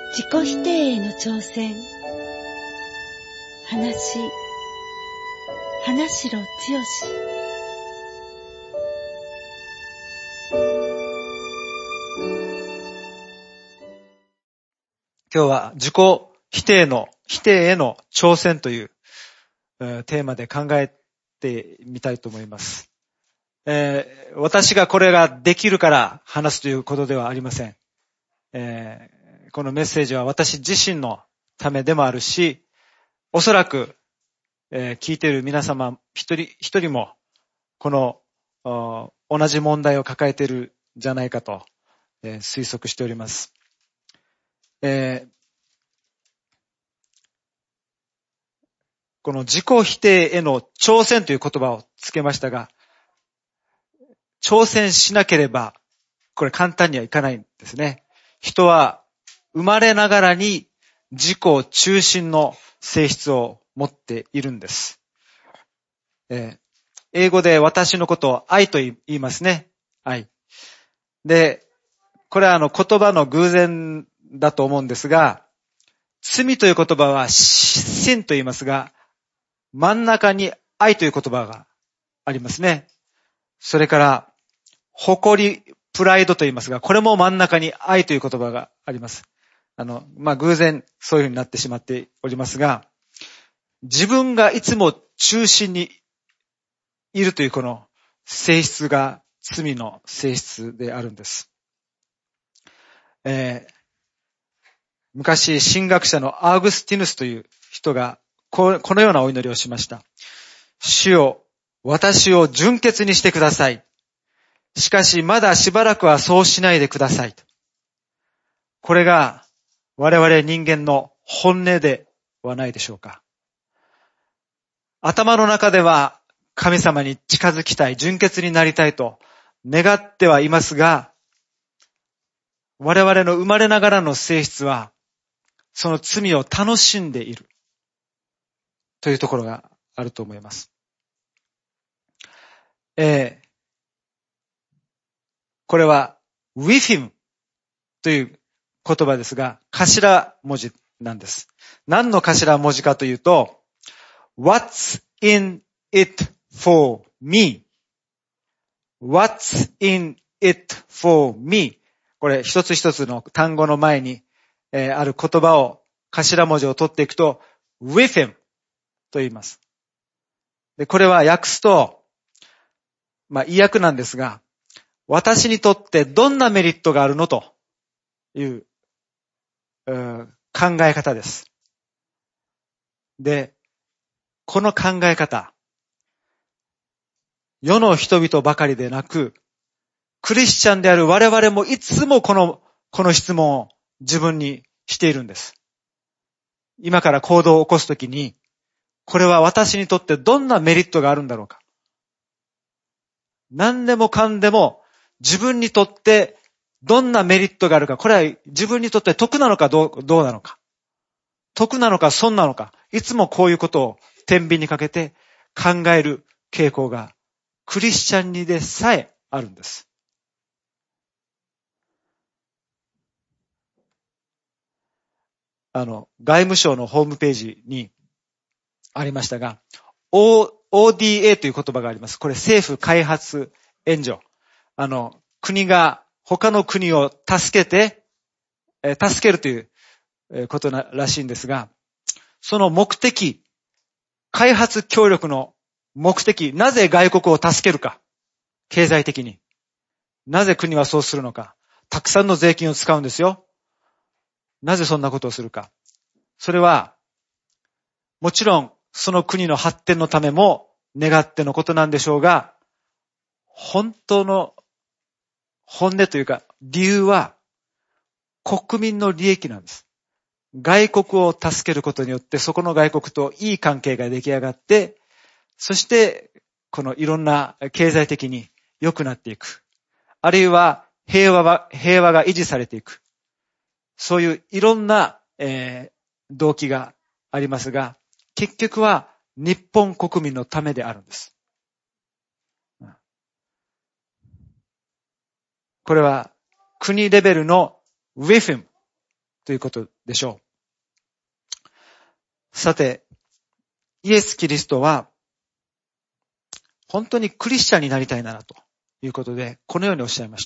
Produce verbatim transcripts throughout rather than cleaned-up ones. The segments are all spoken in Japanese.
自己否定への挑戦。話、花城剛。 今日は自己否定の、否定への挑戦という、えー、テーマで考えてみたいと思います。えー、私がこれができるから話すということではありません。えー、このメッセージは私自身のためでもあるし、おそらく、えー、聞いている皆様一人一人もこの同じ問題を抱えているんじゃないかと、えー、推測しております。えー、この自己否定への挑戦という言葉をつけましたが、挑戦しなければこれ簡単にはいかないんですね。人は生まれながらに自己中心の性質を持っているんです。えー、英語で私のことを愛と言いますね。愛。で、これはあの言葉の偶然だと思うんですが、罪という言葉はsinと言いますが、真ん中に愛という言葉がありますね。それから、誇り、プライドと言いますが、これも真ん中に愛という言葉があります。あの、まあ、偶然そういう風になってしまっておりますが、自分がいつも中心にいるというこの性質が罪の性質であるんです。えー、昔、神学者のアーグスティヌスという人がこのようなお祈りをしました。主よ、私を純潔にしてください。しかしまだしばらくはそうしないでください。これが我々人間の本音ではないでしょうか。頭の中では神様に近づきたい、純潔になりたいと願ってはいますが、我々の生まれながらの性質はその罪を楽しんでいるというところがあると思います。えー、これは with him という言葉ですが、頭文字なんです。何の頭文字かというと、What's in it for me?What's in it for me? これ一つ一つの単語の前に、えー、ある言葉を頭文字を取っていくと with him と言います。で、これは訳すと、まあ、意訳なんですが、私にとってどんなメリットがあるのという、うー、考え方です。で、この考え方、世の人々ばかりでなく、クリスチャンである我々もいつもこの、この質問を自分にしているんです。今から行動を起こすときに、これは私にとってどんなメリットがあるんだろうか。何でもかんでも自分にとってどんなメリットがあるか、これは自分にとって得なのかどう、どうなのか。得なのか損なのか。いつもこういうことを天秤にかけて考える傾向がクリスチャンにでさえあるんです。あの、外務省のホームページにありましたが、オーディーエー という言葉があります。これ政府開発援助。あの、国が他の国を助けて、えー、助けるということならしいんですが、その目的、開発協力の目的、なぜ外国を助けるか。経済的に。なぜ国はそうするのか。たくさんの税金を使うんですよ。なぜそんなことをするか。それは、もちろんその国の発展のためも願ってのことなんでしょうが、本当の本音というか理由は国民の利益なんです。外国を助けることによってそこの外国といい関係が出来上がって、そしてこのいろんな経済的に良くなっていく。あるいは平和は、平和が維持されていく。そういういろんな、えー、動機がありますが、結局は日本国民のためであるんです。これは国レベルの with him ということでしょう。さて、イエス・キリストは、本当にクリスチャンになりたいならということで、このようにおっしゃいました。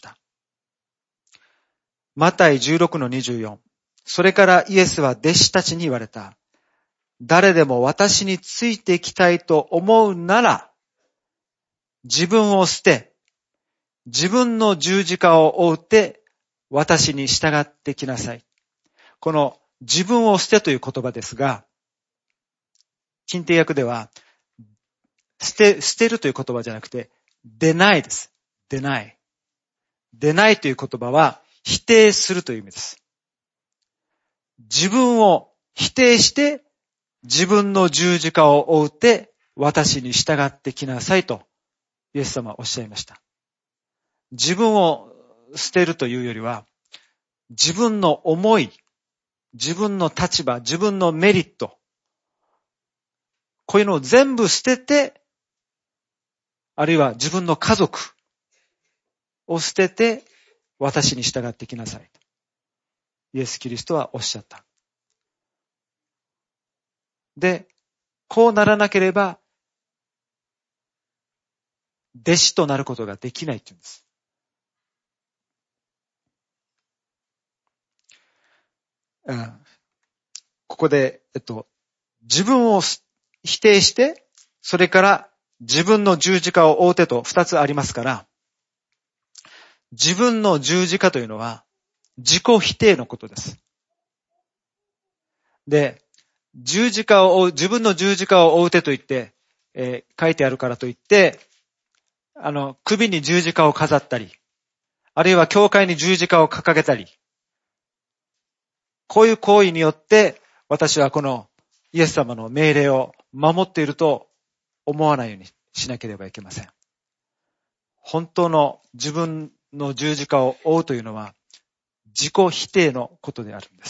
マタイじゅうろくのにじゅうよん。それからイエスは弟子たちに言われた。誰でも私についてきたいと思うなら、自分を捨て、自分の十字架を追って、私に従ってきなさい。この自分を捨てという言葉ですが、近定訳では、捨て、捨てるという言葉じゃなくて、denyです。deny。deny という言葉は、否定するという意味です。自分を否定して、自分の十字架を追って、私に従ってきなさいと、イエス様はおっしゃいました。自分を捨てるというよりは、自分の思い、自分の立場、自分のメリット、こういうのを全部捨てて、あるいは自分の家族を捨てて、私に従ってきなさい。イエス・キリストはおっしゃった。で、こうならなければ、弟子となることができないというんです。うん、ここで、えっと、自分を否定して、それから自分の十字架を追うてと二つありますから、自分の十字架というのは自己否定のことです。で、十字架を追う、自分の十字架を追うてと言って、えー、書いてあるからといって、あの、首に十字架を飾ったり、あるいは教会に十字架を掲げたり、こういう行為によって、私はこのイエス様の命令を守っていると思わないようにしなければいけません。本当の自分の十字架を追うというのは、自己否定のことであるんです。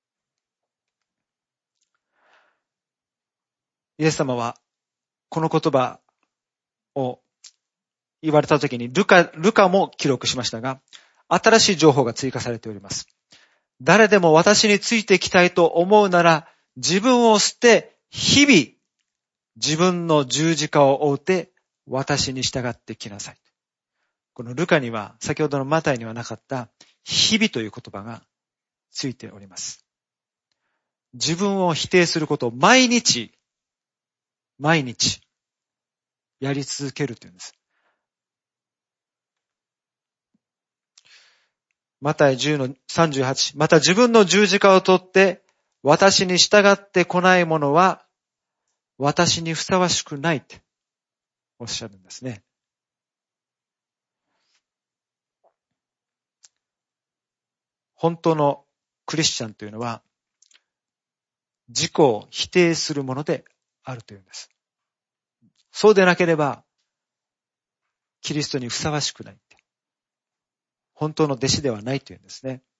イエス様は、この言葉を言われたときに、ルカ、ルカも記録しましたが、新しい情報が追加されております。誰でも私についてきたいと思うなら、自分を捨て、日々、自分の十字架を追うて、私に従ってきなさい。このルカには、先ほどのマタイにはなかった、日々という言葉がついております。自分を否定することを毎日、毎日、やり続けるというんです。マタイじゅうのさんじゅうはち。また自分の十字架を取って、私に従ってこない者は、私にふさわしくないっておっしゃるんですね。本当のクリスチャンというのは、自己を否定するものであるというんです。そうでなければ、キリストにふさわしくないって。本当の弟子ではないというんですね。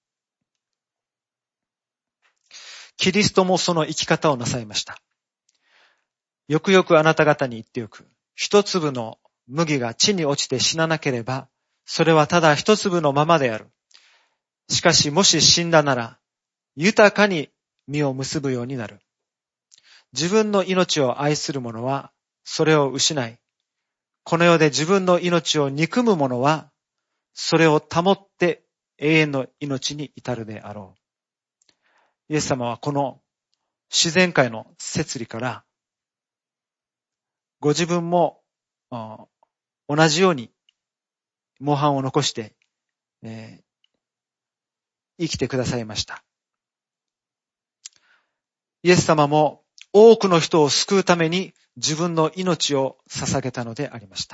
キリストもその生き方をなさいました。よくよくあなた方に言っておく。一粒の麦が地に落ちて死ななければ、それはただ一粒のままである。しかしもし死んだなら、豊かに実を結ぶようになる。自分の命を愛する者は、それを失い、この世で自分の命を憎む者は、それを保って永遠の命に至るであろう。イエス様はこの自然界の摂理から、ご自分も同じように模範を残して、えー、生きてくださいました。イエス様も多くの人を救うために自分の命を捧げたのでありました。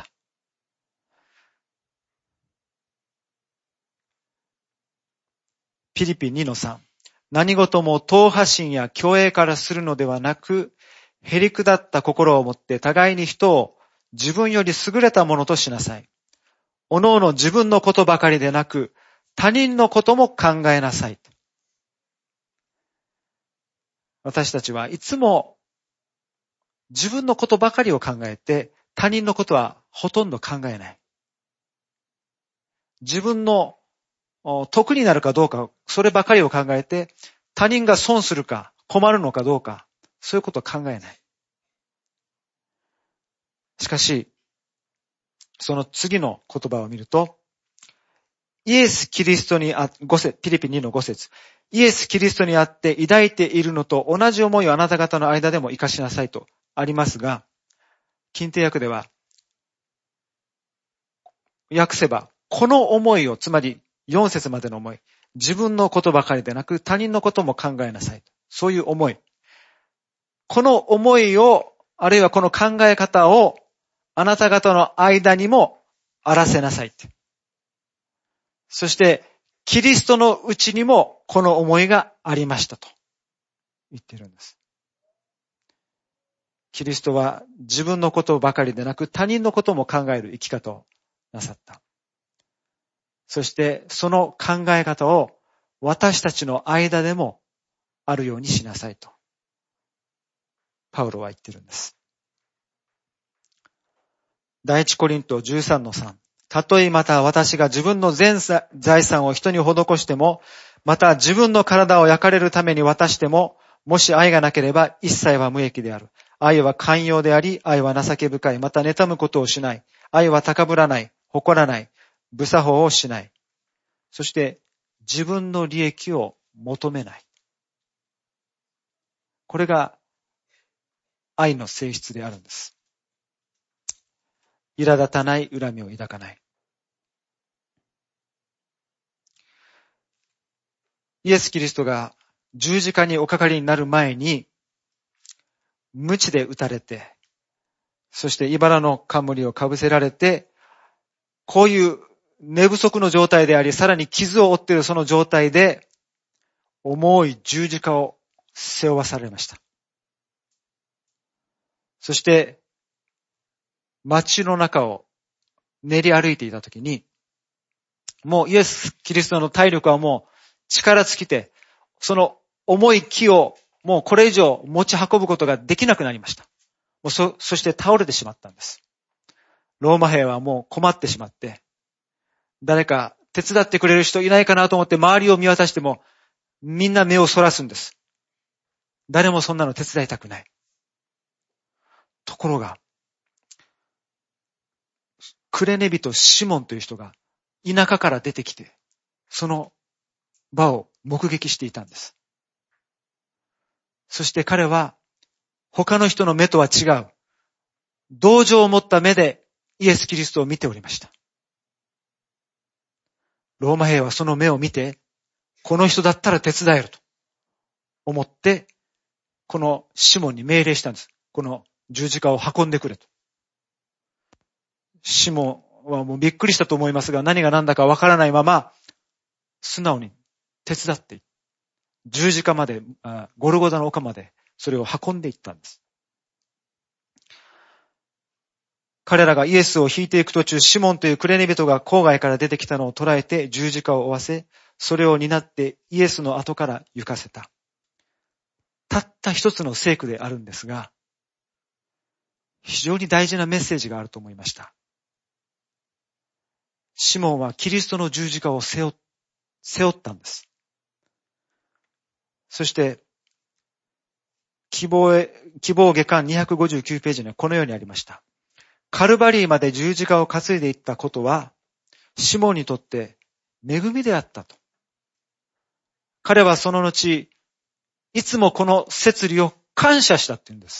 ピリピにのさん。何事も党派心や虚栄からするのではなく、へりくだった心を持って互いに人を自分より優れたものとしなさい。おのおの自分のことばかりでなく、他人のことも考えなさい。私たちはいつも自分のことばかりを考えて、他人のことはほとんど考えない。自分の得になるかどうか、そればかりを考えて、他人が損するか困るのかどうか、そういうことを考えない。しかし、その次の言葉を見ると、イエス・キリストにあ、ご節、ピリピにのご節。イエス・キリストにあって抱いているのと同じ思いをあなた方の間でも生かしなさいとありますが、近定訳では、訳せば、この思いを、つまりよん節までの思い、自分のことばかりでなく他人のことも考えなさい。そういう思い。この思いを、あるいはこの考え方を、あなた方の間にもあらせなさいって。そして、キリストのうちにもこの思いがありましたと言っているんです。キリストは自分のことばかりでなく他人のことも考える生き方をなさった。そしてその考え方を私たちの間でもあるようにしなさいとパウロは言っているんです。第一コリントじゅうさんのさん。たとえまた私が自分の全財産を人に施しても、また自分の体を焼かれるために渡しても、もし愛がなければ一切は無益である。愛は寛容であり、愛は情け深い。また妬むことをしない。愛は高ぶらない。誇らない。不作法をしない。そして自分の利益を求めない。これが愛の性質であるんです。苛立たない、恨みを抱かない。イエス・キリストが十字架におかかりになる前に、鞭で打たれて、そして茨の冠をかぶせられて、こういう寝不足の状態であり、さらに傷を負っているその状態で、重い十字架を背負わされました。そして、街の中を練り歩いていたときに、もうイエス・キリストの体力はもう力尽きて、その重い木をもうこれ以上持ち運ぶことができなくなりました。もうそ、そして倒れてしまったんです。ローマ兵はもう困ってしまって、誰か手伝ってくれる人いないかなと思って周りを見渡しても、みんな目をそらすんです。誰もそんなの手伝いたくない。ところが、クレネ人シモンという人が田舎から出てきて、その場を目撃していたんです。そして彼は他の人の目とは違う同情を持った目でイエス・キリストを見ておりました。ローマ兵はその目を見て、この人だったら手伝えると思って、このシモンに命令したんです。この十字架を運んでくれと。シモンはもうびっくりしたと思いますが、何が何だかわからないまま、素直に手伝って、十字架まで、ゴルゴダの丘まで、それを運んでいったんです。彼らがイエスを引いていく途中、シモンというクレネ人が郊外から出てきたのを捉えて十字架を負わせ、それを担ってイエスの後から行かせた。たった一つの聖句であるんですが、非常に大事なメッセージがあると思いました。シモンはキリストの十字架を背負、背負ったんです。そして、希望へ、希望下巻にひゃくごじゅうきゅうページにはこのようにありました。カルバリーまで十字架を担いでいったことは、シモンにとって恵みであったと。彼はその後、いつもこの摂理を感謝したって言うんです。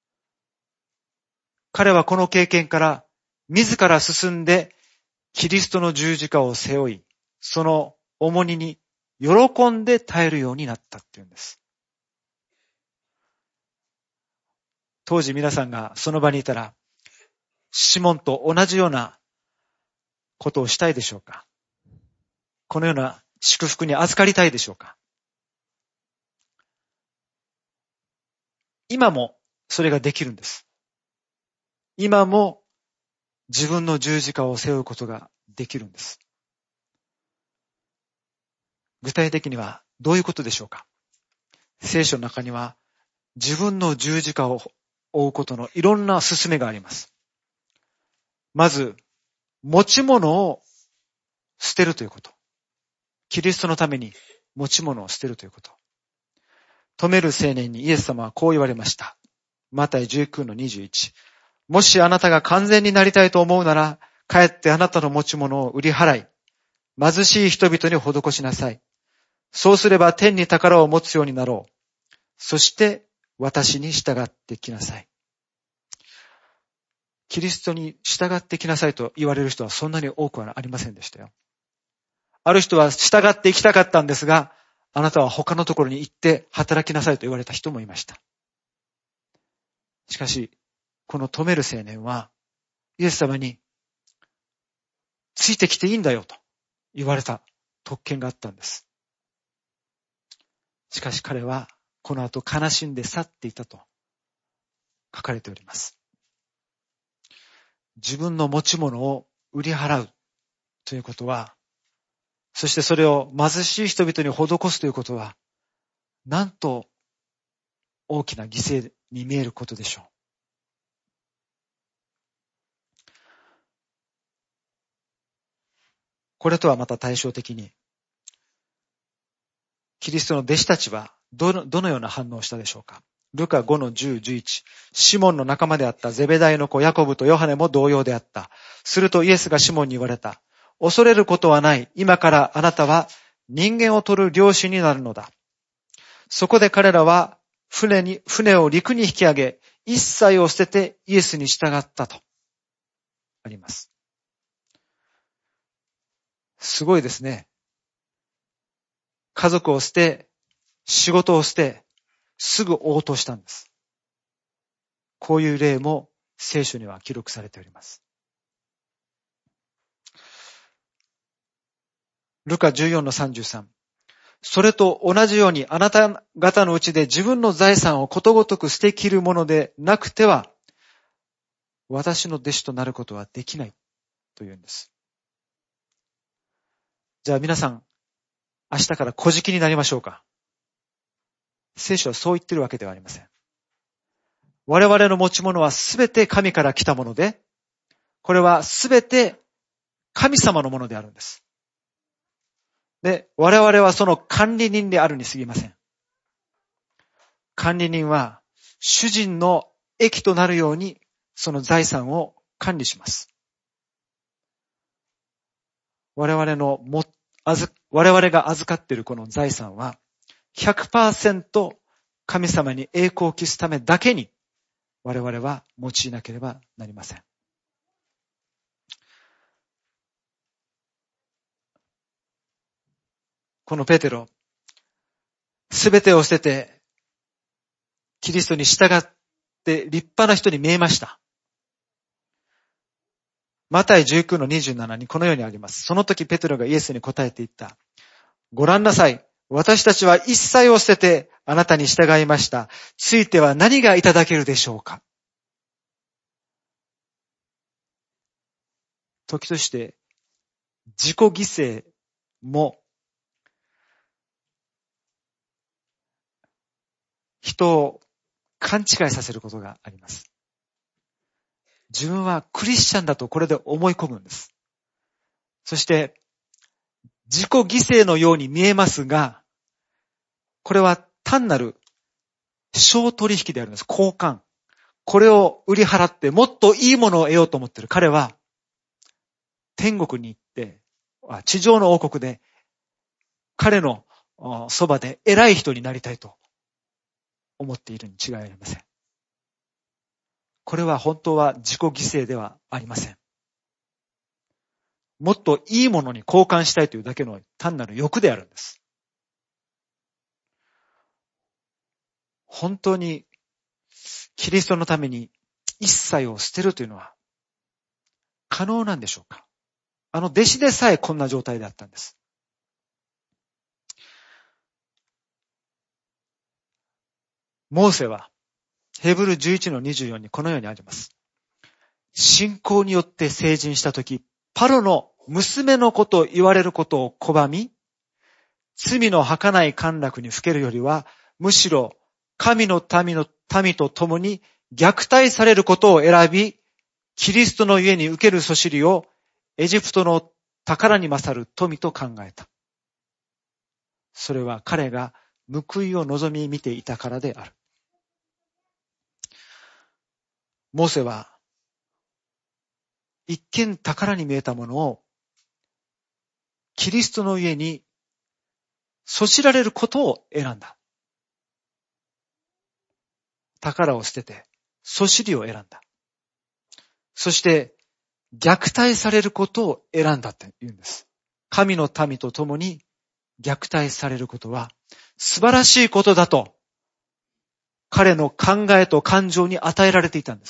彼はこの経験から自ら進んでキリストの十字架を背負い、その重荷に喜んで耐えるようになったって言うんです。当時皆さんがその場にいたら、シモンと同じようなことをしたいでしょうか？このような祝福に預かりたいでしょうか？今もそれができるんです。今も自分の十字架を背負うことができるんです。具体的にはどういうことでしょうか？聖書の中には自分の十字架を負うことのいろんな勧めがあります。まず、持ち物を捨てるということ。 キリストのために持ち物を捨てるということ。止める青年にイエス様はこう言われました。マタイじゅうきゅうのにじゅういち。もしあなたが完全になりたいと思うなら、帰ってあなたの持ち物を売り払い、貧しい人々に施しなさい。そうすれば天に宝を持つようになろう。そして私に従ってきなさい。キリストに従ってきなさいと言われる人はそんなに多くはありませんでしたよ。ある人は従って行きたかったんですが、あなたは他のところに行って働きなさいと言われた人もいました。しかし、この止める青年は、イエス様に、ついてきていいんだよと言われた特権があったんです。しかし彼は、この後悲しんで去っていたと書かれております。自分の持ち物を売り払うということは、そしてそれを貧しい人々に施すということは、なんと大きな犠牲に見えることでしょう。これとはまた対照的に、キリストの弟子たちはどの、どのような反応をしたでしょうか。ルカごのじゅう、じゅういち。シモンの仲間であったゼベダイの子ヤコブとヨハネも同様であった。するとイエスがシモンに言われた。恐れることはない。今からあなたは人間を取る漁師になるのだ。そこで彼らは船に、船を陸に引き上げ、一切を捨ててイエスに従ったとあります。すごいですね。家族を捨て、仕事を捨て、すぐ応答したんです。こういう例も聖書には記録されております。ルカじゅうよんのさんじゅうさん。それと同じようにあなた方のうちで自分の財産をことごとく捨てきるものでなくては、私の弟子となることはできないというんです。じゃあ皆さん、明日から小じになりましょうか。聖書はそう言ってるわけではありません。我々の持ち物はすべて神から来たもので、これはすべて神様のものであるんです。で、我々はその管理人であるに過ぎません。管理人は主人の益となるようにその財産を管理します。我々のも、あず、我々が預かっているこの財産は ひゃくパーセント 神様に栄光を期すためだけに我々は用いなければなりません。このペテロ、すべてを捨てて、キリストに従って立派な人に見えました。マタイじゅうきゅうのにじゅうななにこのようにあります。その時ペテロがイエスに答えて言った。ご覧なさい。私たちは一切を捨ててあなたに従いました。ついては何がいただけるでしょうか。時として自己犠牲も人を勘違いさせることがあります。自分はクリスチャンだとこれで思い込むんです。そして自己犠牲のように見えますが、これは単なる商取引であるんです。交換。これを売り払ってもっといいものを得ようと思っている彼は天国に行って、地上の王国で彼のそばで偉い人になりたいと思っているに違いありません。これは本当は自己犠牲ではありません。もっといいものに交換したいというだけの単なる欲であるんです。本当にキリストのために一切を捨てるというのは可能なんでしょうか。あの弟子でさえこんな状態であったんです。モーセはヘブルじゅういちのにじゅうよんにこのようにあります。信仰によって成人したとき、パロの娘の子と言われることを拒み、罪の儚い陥落にふけるよりは、むしろ神の民の民と共に虐待されることを選び、キリストの家に受けるそしりをエジプトの宝に勝る富と考えた。 それは彼が報いを望み見ていたからである。モーセは一見宝に見えたものをキリストの家にそしられることを選んだ。宝を捨ててそしりを選んだ。そして虐待されることを選んだって言うんです。神の民と共に虐待されることは素晴らしいことだと彼の考えと感情に与えられていたんです。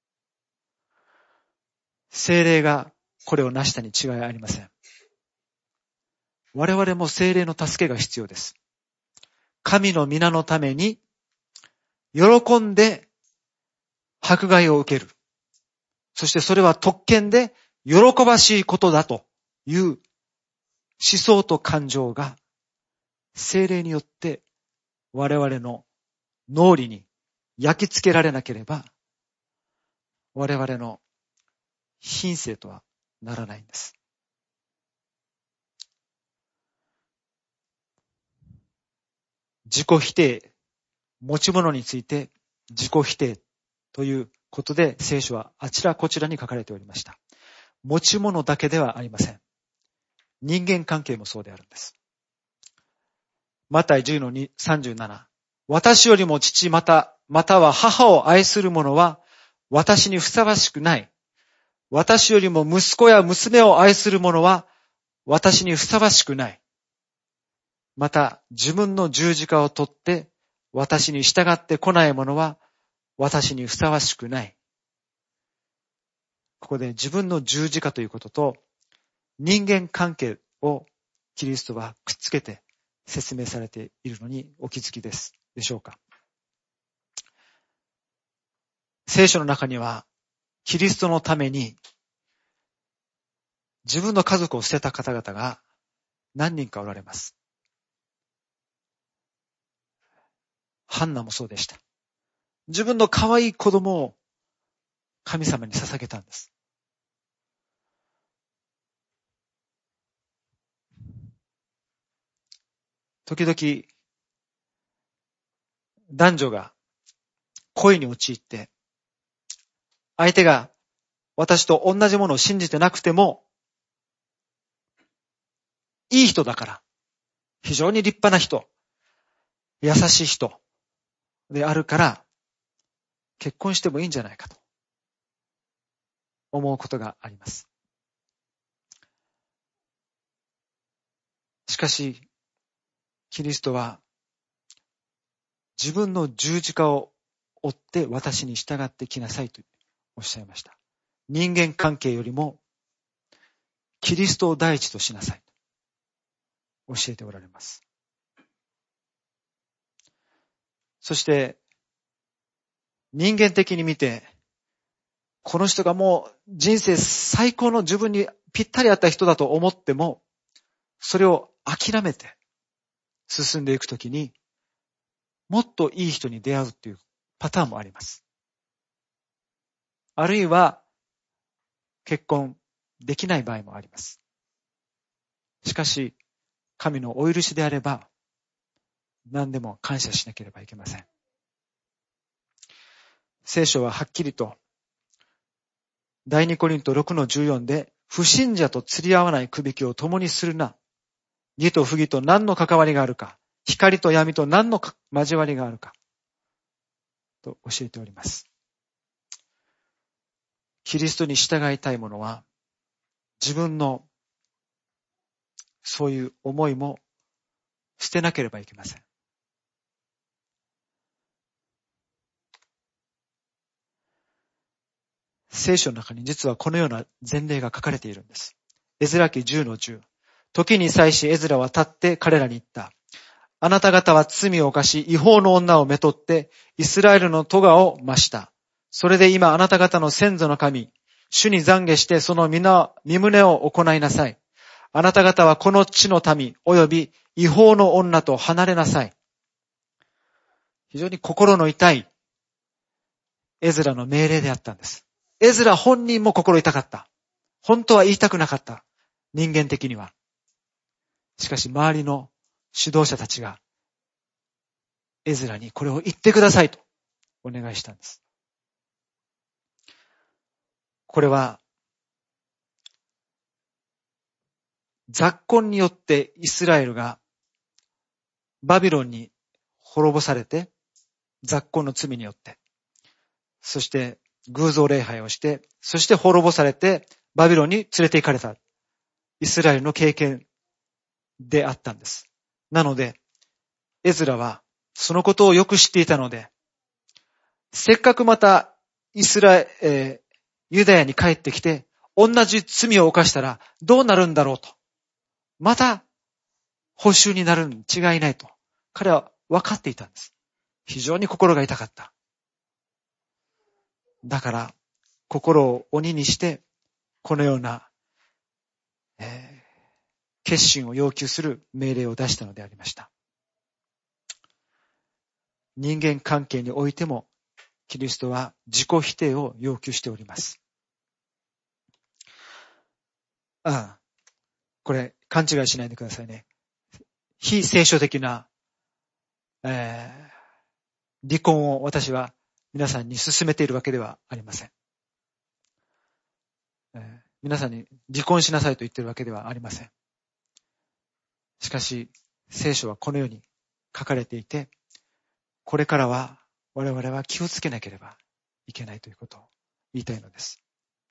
聖霊がこれを成したに違いありません。我々も聖霊の助けが必要です。神の皆のために喜んで迫害を受ける。そしてそれは特権で喜ばしいことだという思想と感情が聖霊によって我々の脳裏に焼き付けられなければ我々の品性とはならないんです。自己否定、持ち物について自己否定ということで聖書はあちらこちらに書かれておりました。持ち物だけではありません。人間関係もそうであるんです。マタイじゅうのさんじゅうなな。私よりも父また、または母を愛する者は私にふさわしくない。私よりも息子や娘を愛する者は私にふさわしくない。また自分の十字架を取って私に従ってこない者は私にふさわしくない。ここで自分の十字架ということと人間関係をキリストはくっつけて説明されているのにお気づきですでしょうか。聖書の中にはキリストのために自分の家族を捨てた方々が何人かおられます。ハンナもそうでした。自分の可愛い子供を神様に捧げたんです。時々男女が恋に陥って相手が私と同じものを信じてなくてもいい人だから非常に立派な人優しい人であるから結婚してもいいんじゃないかと思うことがあります。しかしキリストは自分の十字架を追って私に従ってきなさいとおっしゃいました。人間関係よりもキリストを第一としなさいと教えておられます。そして人間的に見てこの人がもう人生最高の自分にぴったり合った人だと思ってもそれを諦めて進んでいくときにもっといい人に出会うっていうパターンもあります。あるいは結婚できない場合もあります。しかし神のお許しであれば何でも感謝しなければいけません。聖書ははっきりと第二コリントろくのじゅうよんで不信者と釣り合わないくびきを共にするな。義と不義と何の関わりがあるか。光と闇と何の交わりがあるか。と教えております。キリストに従いたい者は自分のそういう思いも捨てなければいけません。聖書の中に実はこのような前例が書かれているんです。エズラ記じゅうのじゅう。時に際しエズラは立って彼らに言った。あなた方は罪を犯し違法の女をめとってイスラエルの咎を増した。それで今あなた方の先祖の神、主に懺悔してその皆、身旨を行いなさい。あなた方はこの地の民及び違法の女と離れなさい。非常に心の痛いエズラの命令であったんです。エズラ本人も心痛かった。本当は言いたくなかった。人間的には。しかし周りの指導者たちがエズラにこれを言ってくださいとお願いしたんです。これは雑婚によってイスラエルがバビロンに滅ぼされて、雑婚の罪によって、そして偶像礼拝をして、そして滅ぼされてバビロンに連れて行かれたイスラエルの経験であったんです。なので、エズラはそのことをよく知っていたので、せっかくまたイスラエル、えー、ユダヤに帰ってきて、同じ罪を犯したらどうなるんだろうと。また、報酬になるに違いないと。彼は分かっていたんです。非常に心が痛かった。だから、心を鬼にして、このような、えー、決心を要求する命令を出したのでありました。人間関係においても、キリストは自己否定を要求しております。ああ、これ勘違いしないでくださいね。非聖書的な、えー、離婚を私は皆さんに勧めているわけではありません。えー、皆さんに離婚しなさいと言っているわけではありません。しかし、聖書はこのように書かれていて、これからは我々は気をつけなければいけないということを言いたいのです。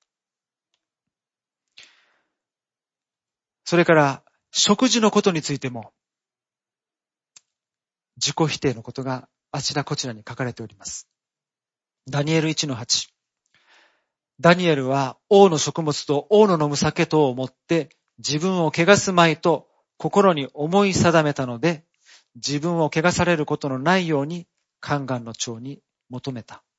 それから、食事のことについても、自己否定のことがあちらこちらに書かれております。ダニエル いちのはち。ダニエルは王の食物と王の飲む酒とをもって自分を汚すまいと心に思い定めたので、自分を汚されることのないように宦官の長に求めた。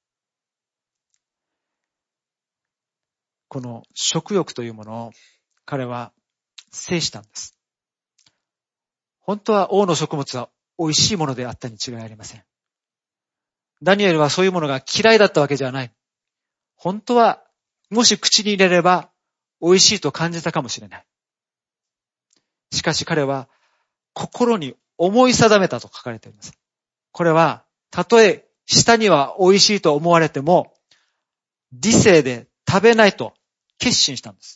この食欲というものを彼は制したんです。本当は王の食物は美味しいものであったに違いありません。ダニエルはそういうものが嫌いだったわけじゃない。本当はもし口に入れれば美味しいと感じたかもしれない。しかし彼は心に思い定めたと書かれています。これはたとえ舌には美味しいと思われても理性で食べないと決心したんです。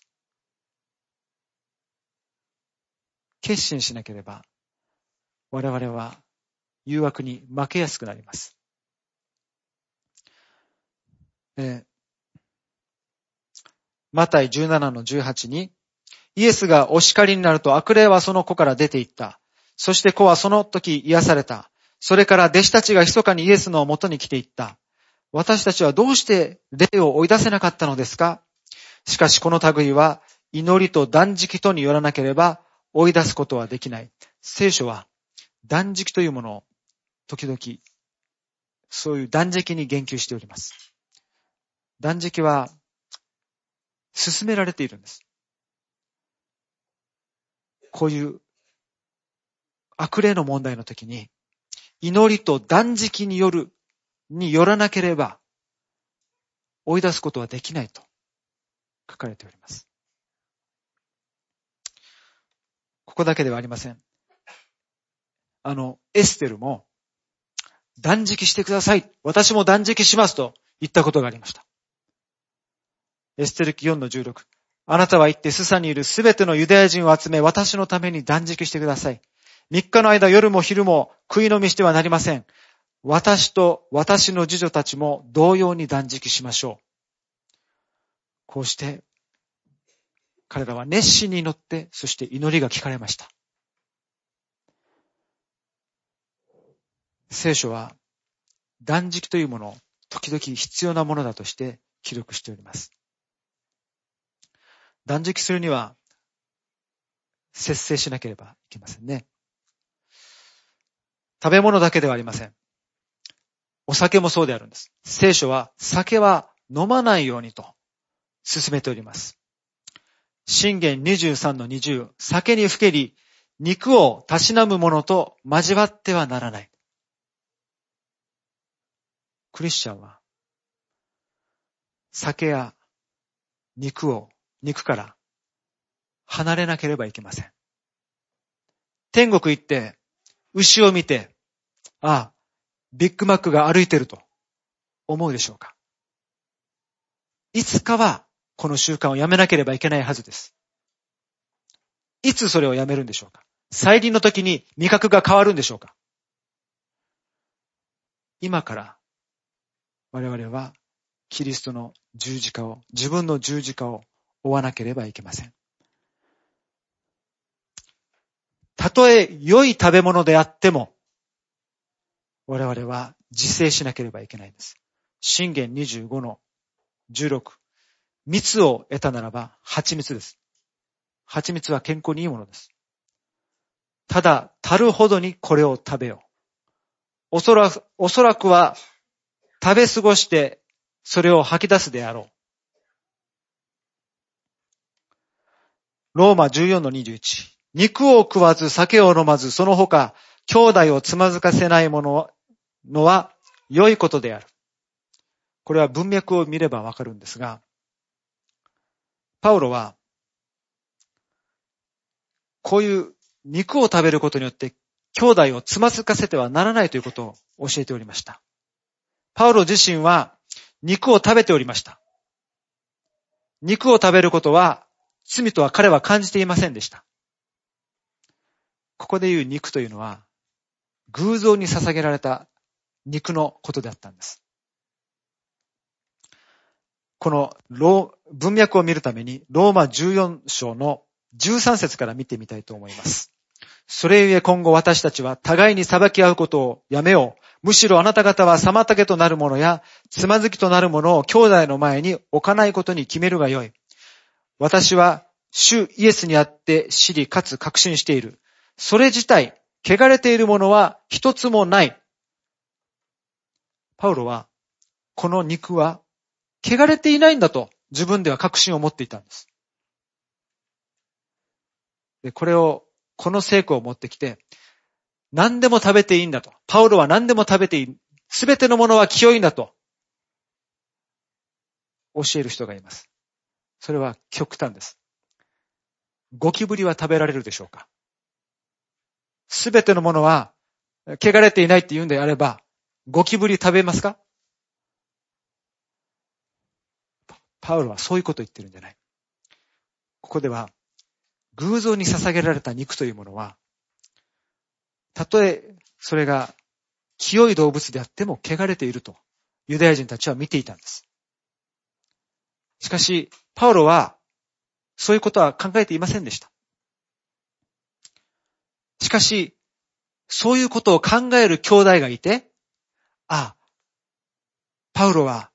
決心しなければ我々は誘惑に負けやすくなります。えー、マタイじゅうななのじゅうはちに、イエスがお叱りになると悪霊はその子から出て行った。そして子はその時癒された。それから弟子たちが密かにイエスのもとに来て行った。私たちはどうして霊を追い出せなかったのですか？しかしこの類は祈りと断食とによらなければ追い出すことはできない。聖書は断食というものを時々そういう断食に言及しております。断食は勧められているんです。こういう悪霊の問題の時に祈りと断食によるによらなければ追い出すことはできないと書かれております。ここだけではありません。あのエステルも断食してください。私も断食しますと言ったことがありました。エステル記よんのじゅうろく。あなたは行ってスサにいるすべてのユダヤ人を集め、私のために断食してください。三日の間夜も昼も食い飲みしてはなりません。私と私の次女たちも同様に断食しましょう。こうして彼らは熱心に祈って、そして祈りが聞かれました。聖書は断食というものを時々必要なものだとして記録しております。断食するには節制しなければいけませんね。食べ物だけではありません。お酒もそうであるんです。聖書は酒は飲まないようにと勧めております。箴言にじゅうさんのにじゅう、酒にふけり、肉をたしなむものと交わってはならない。クリスチャンは酒や肉を、肉から離れなければいけません。天国行って牛を見て、ああ、ビッグマックが歩いてると思うでしょうか。いつかはこの習慣をやめなければいけないはずです。いつそれをやめるんでしょうか。再臨の時に味覚が変わるんでしょうか。今から我々はキリストの十字架を、自分の十字架を追わなければいけません。たとえ良い食べ物であっても、我々は自制しなければいけないんです。箴言にじゅうごのじゅうろく。蜜を得たならば蜂蜜です。蜂蜜は健康にいいものです。ただ、足るほどにこれを食べよう。おそらく、おそらくは食べ過ごしてそれを吐き出すであろう。ローマじゅうよんのにじゅういち。肉を食わず酒を飲まずその他兄弟をつまずかせないもののは良いことである。これは文脈を見ればわかるんですが、パウロはこういう肉を食べることによって兄弟をつまずかせてはならないということを教えておりました。パウロ自身は肉を食べておりました。肉を食べることは罪とは彼は感じていませんでした。ここで言う肉というのは偶像に捧げられた肉のことであったんです。この文脈を見るためにローマじゅうよん章のじゅうさん節から見てみたいと思います。それゆえ今後私たちは互いに裁き合うことをやめよう。むしろあなた方は妨げとなるものやつまずきとなるものを兄弟の前に置かないことに決めるがよい。私は主イエスにあって知りかつ確信している。それ自体、汚れているものは一つもない。パウロはこの肉は汚れていないんだと自分では確信を持っていたんです。で、これを、この聖句を持ってきて、何でも食べていいんだと。パウロは何でも食べていい。すべてのものは清いんだと。教える人がいます。それは極端です。ゴキブリは食べられるでしょうか。すべてのものは汚れていないって言うんであれば、ゴキブリ食べますか？パウロはそういうことを言ってるんじゃない。ここでは、偶像に捧げられた肉というものは、たとえそれが清い動物であっても汚れているとユダヤ人たちは見ていたんです。しかし、パウロはそういうことは考えていませんでした。しかし、そういうことを考える兄弟がいて、ああ、パウロは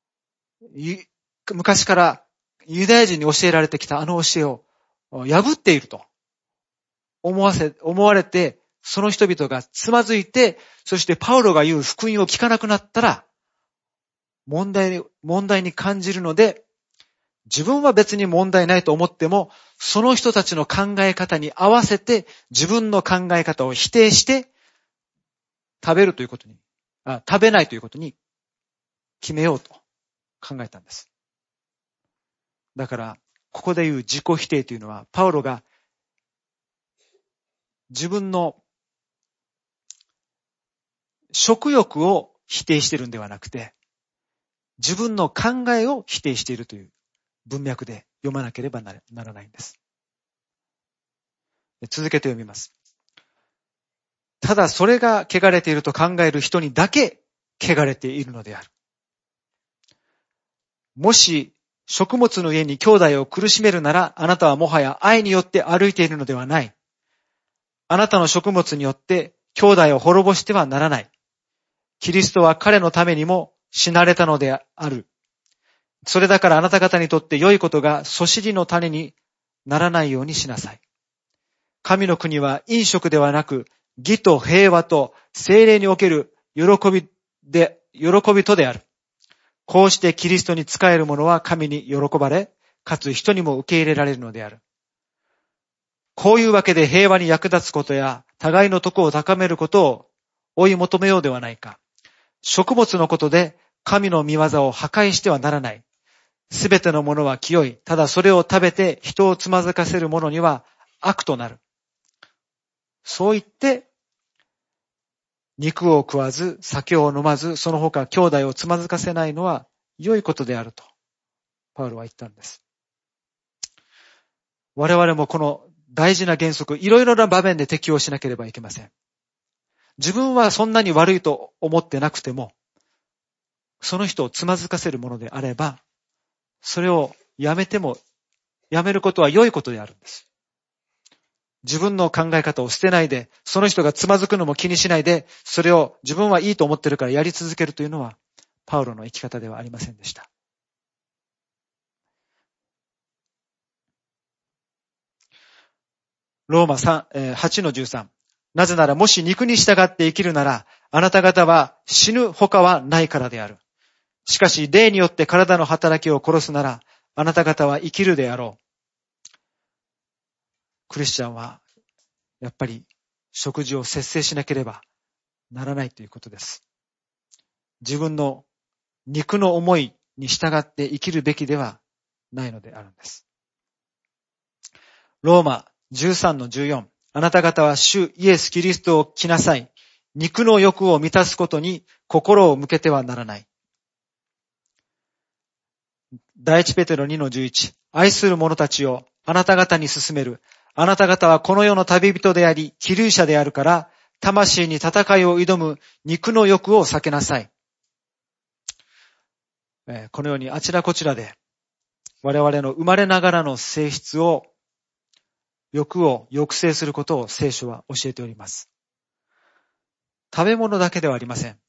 昔からユダヤ人に教えられてきたあの教えを破っていると思わせ、思われて、その人々がつまずいて、そしてパウロが言う福音を聞かなくなったら、問題に、問題に感じるので、自分は別に問題ないと思っても、その人たちの考え方に合わせて、自分の考え方を否定して、食べるということに、あ、食べないということに決めようと考えたんです。だから、ここで言う自己否定というのは、パウロが自分の食欲を否定しているんではなくて、自分の考えを否定しているという文脈で読まなければならないんです。続けて読みます。ただそれが汚れていると考える人にだけ汚れているのである。もし食物の家に兄弟を苦しめるなら、あなたはもはや愛によって歩いているのではない。あなたの食物によって兄弟を滅ぼしてはならない。キリストは彼のためにも死なれたのである。それだからあなた方にとって良いことがそしりの種にならないようにしなさい。神の国は飲食ではなく、義と平和と聖霊における喜びで、喜びとである。こうしてキリストに仕える者は神に喜ばれ、かつ人にも受け入れられるのである。こういうわけで平和に役立つことや、互いの徳を高めることを追い求めようではないか。食物のことで神の御業を破壊してはならない。すべてのものは清い。ただそれを食べて人をつまずかせる者には悪となる。そう言って、 肉を食わず、酒を飲まず、その他兄弟をつまずかせないのは良いことであると、パウロは言ったんです。我々もこの大事な原則、いろいろな場面で適用しなければいけません。自分はそんなに悪いと思ってなくても、その人をつまずかせるものであれば、それをやめても、やめることは良いことであるんです。自分の考え方を捨てないで、その人がつまずくのも気にしないで、それを自分はいいと思ってるからやり続けるというのは、パウロの生き方ではありませんでした。ローマさん、はちのじゅうさん。なぜならもし肉に従って生きるなら、あなた方は死ぬほかはないからである。しかし、霊によって体の働きを殺すなら、あなた方は生きるであろう。クリスチャンは、やっぱり食事を節制しなければならないということです。自分の肉の思いに従って生きるべきではないのであるんです。ローマじゅうさんのじゅうよん。あなた方は主イエス・キリストを着なさい。肉の欲を満たすことに心を向けてはならない。第一ペテロにのじゅういち。愛する者たちをあなた方に勧める。あなた方はこの世の旅人であり、寄留者であるから、魂に戦いを挑む肉の欲を避けなさい。このようにあちらこちらで我々の生まれながらの性質を、欲を抑制することを聖書は教えております。食べ物だけではありません。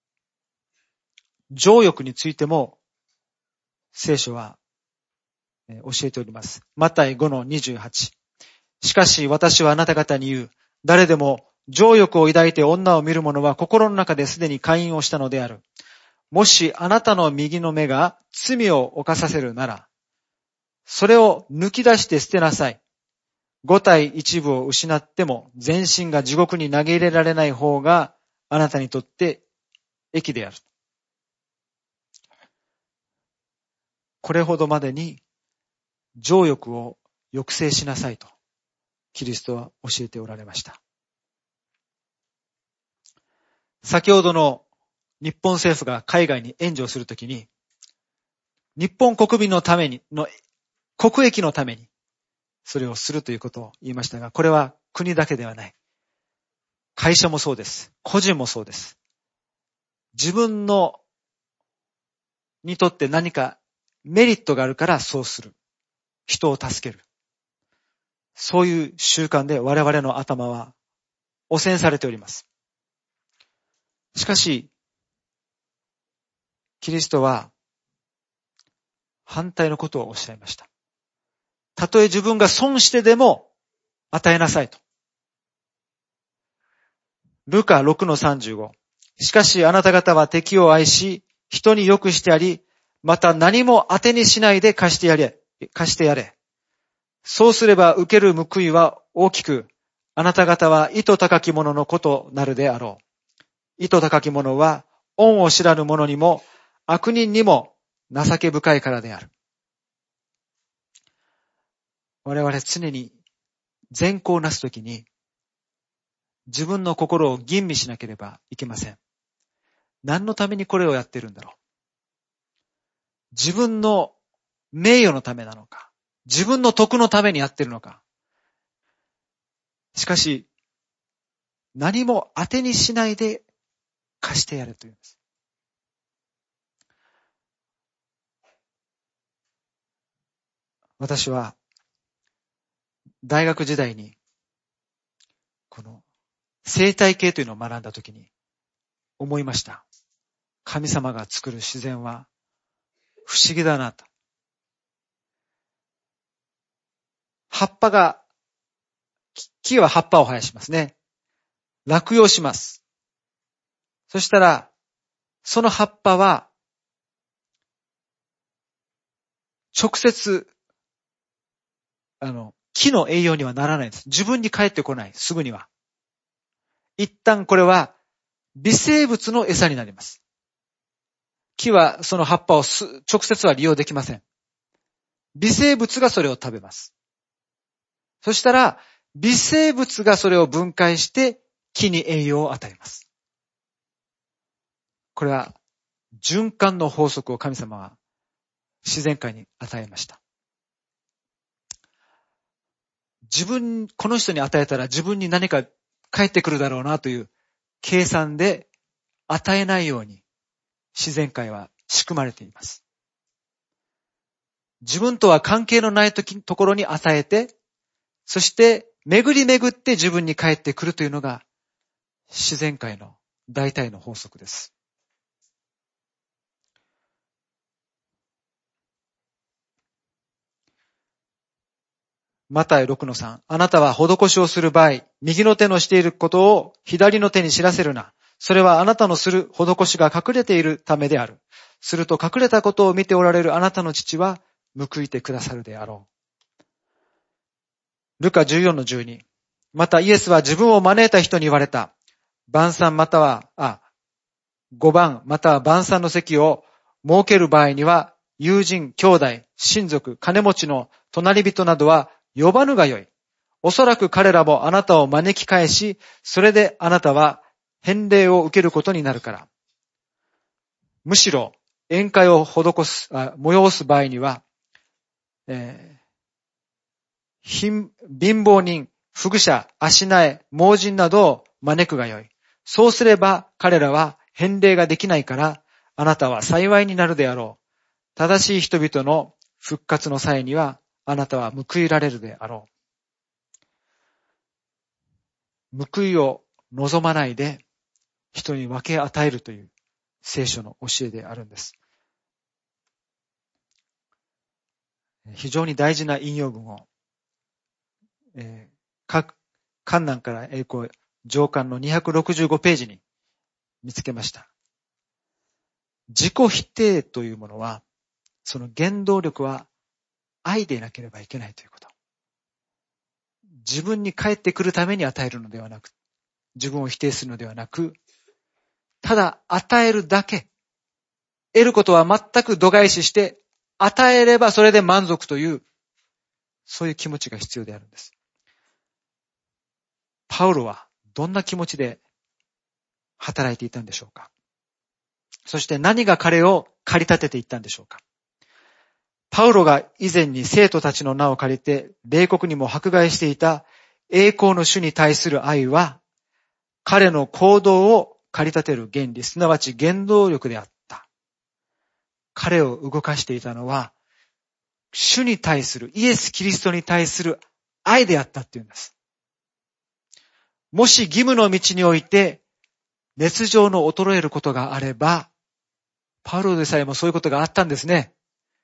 情欲についても聖書は教えております。マタイごのにじゅうはち。しかし私はあなた方に言う。誰でも情欲を抱いて女を見る者は心の中ですでに姦淫をしたのである。もしあなたの右の目が罪を犯させるなら、それを抜き出して捨てなさい。五体一部を失っても全身が地獄に投げ入れられない方があなたにとって益である。これほどまでに情欲を抑制しなさいとキリストは教えておられました。先ほどの日本政府が海外に援助をするときに、日本国民のためにの国益のためにそれをするということを言いましたが、これは国だけではない。会社もそうです。個人もそうです。自分のにとって何かメリットがあるからそうする。人を助ける。そういう習慣で我々の頭は汚染されております。しかし、キリストは反対のことをおっしゃいました。たとえ自分が損してでも与えなさいと。ルカろくのさんじゅうご。しかしあなた方は敵を愛し、人に良くしてやり、また何も当てにしないで貸してやれ、貸してやれ。そうすれば受ける報いは大きく、あなた方は糸高き者のことなるであろう。糸高き者は恩を知らぬ者にも悪人にも情け深いからである。我々常に善行をなすときに自分の心を吟味しなければいけません。何のためにこれをやってるんだろう。自分の名誉のためなのか、自分の徳のためにやってるのか。しかし、何も当てにしないで貸してやれというんです。私は大学時代にこの生態系というのを学んだときに思いました。神様が作る自然は不思議だなと。葉っぱが、木は葉っぱを生やしますね。落葉します。そしたら、その葉っぱは直接あの木の栄養にはならないです。自分に返ってこない。すぐには。一旦これは微生物の餌になります。木はその葉っぱを直接は利用できません。微生物がそれを食べます。そしたら微生物がそれを分解して木に栄養を与えます。 これは循環の法則を神様は自然界に与えました。自分、この人に与えたら自分に何か返ってくるだろうなという計算で与えないように自然界は仕組まれています。自分とは関係のないときところに与えて、そして巡り巡って自分に返ってくるというのが自然界の大体の法則です。マタイ ろくのさん、あなたは施しをする場合、右の手のしていることを左の手に知らせるな。それはあなたのする施しが隠れているためである。すると隠れたことを見ておられるあなたの父は報いてくださるであろう。ルカじゅうよんのじゅうに。またイエスは自分を招いた人に言われた。晩餐または、あ、ごばんまたは晩餐の席を設ける場合には、友人、兄弟、親族、金持ちの隣人などは呼ばぬがよい。おそらく彼らもあなたを招き返し、それであなたは返礼を受けることになるから。むしろ宴会を施す、あ催す場合には、えー、貧乏人、不具者、足苗、盲人などを招くがよい。そうすれば彼らは返礼ができないから、あなたは幸いになるであろう。正しい人々の復活の際には、あなたは報いられるであろう。報いを望まないで人に分け与えるという聖書の教えであるんです。非常に大事な引用文を、えー、各観難から栄光上巻のにひゃくろくじゅうごページに見つけました。自己否定というものは、その原動力は愛でなければいけないということ。自分に返ってくるために与えるのではなく、自分を否定するのではなく、ただ与えるだけ、得ることは全く度外視して、与えればそれで満足という、そういう気持ちが必要であるんです。パウロはどんな気持ちで働いていたんでしょうか。そして何が彼を駆り立てていったんでしょうか。パウロが以前に生徒たちの名を借りて米国にも迫害していた栄光の主に対する愛は彼の行動を駆り立てる原理、すなわち原動力であった。彼を動かしていたのは主に対する、イエス・キリストに対する愛であったっていうんです。もし義務の道において熱情の衰えることがあれば、パウロでさえもそういうことがあったんですね。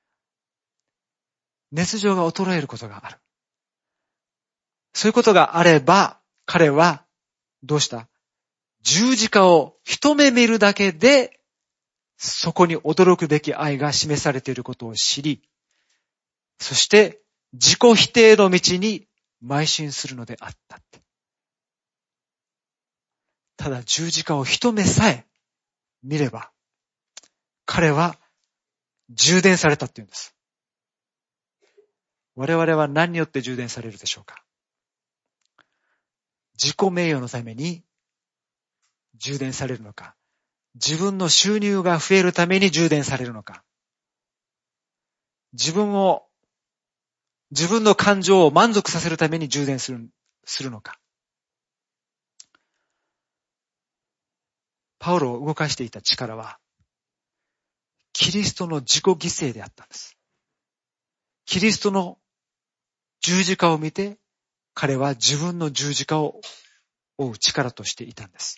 熱情が衰えることがある。そういうことがあれば、彼はどうした？十字架を一目見るだけで、そこに驚くべき愛が示されていることを知り、そして自己否定の道に邁進するのであったって。ただ十字架を一目さえ見れば、彼は充電されたっていうんです。我々は何によって充電されるでしょうか。自己名誉のために充電されるのか、自分の収入が増えるために充電されるのか、自分を、自分の感情を満足させるために充電する、するのか。パウロを動かしていた力は、キリストの自己犠牲であったんです。キリストの十字架を見て、彼は自分の十字架を追う力としていたんです。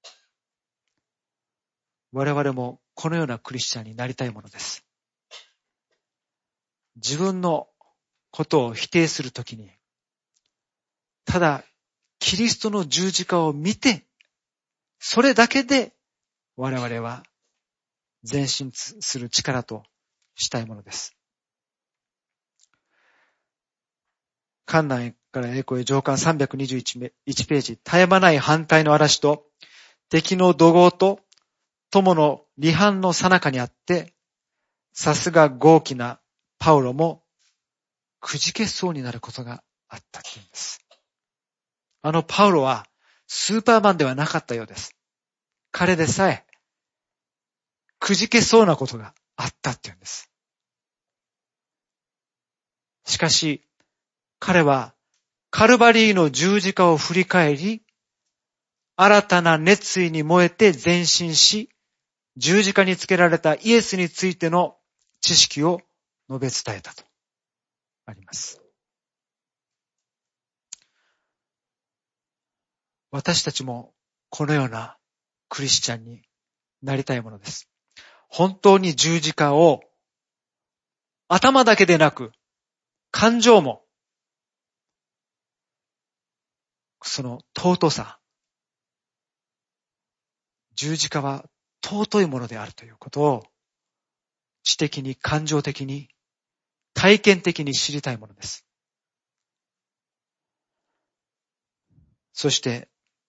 我々もこのようなクリスチャンになりたいものです。自分のことを否定するときに、ただキリストの十字架を見て、それだけで我々は前進する力としたいものです。観難から栄光へ上巻さんびゃくにじゅういちページ、絶え間ない反対の嵐と敵の怒号と友の離反の最中にあって、さすが豪気なパウロもくじけそうになることがあったっていうんです。あのパウロはスーパーマンではなかったようです。彼でさえくじけそうなことがあったっていうんです。しかし、彼はカルバリーの十字架を振り返り、新たな熱意に燃えて前進し、十字架につけられたイエスについての知識を述べ伝えたとあります。私たちもこのようなクリスチャンになりたいものです。本当に十字架を頭だけでなく感情もその尊さ、十字架は尊いものであるということを知的に感情的に体験的に知りたいものです。そして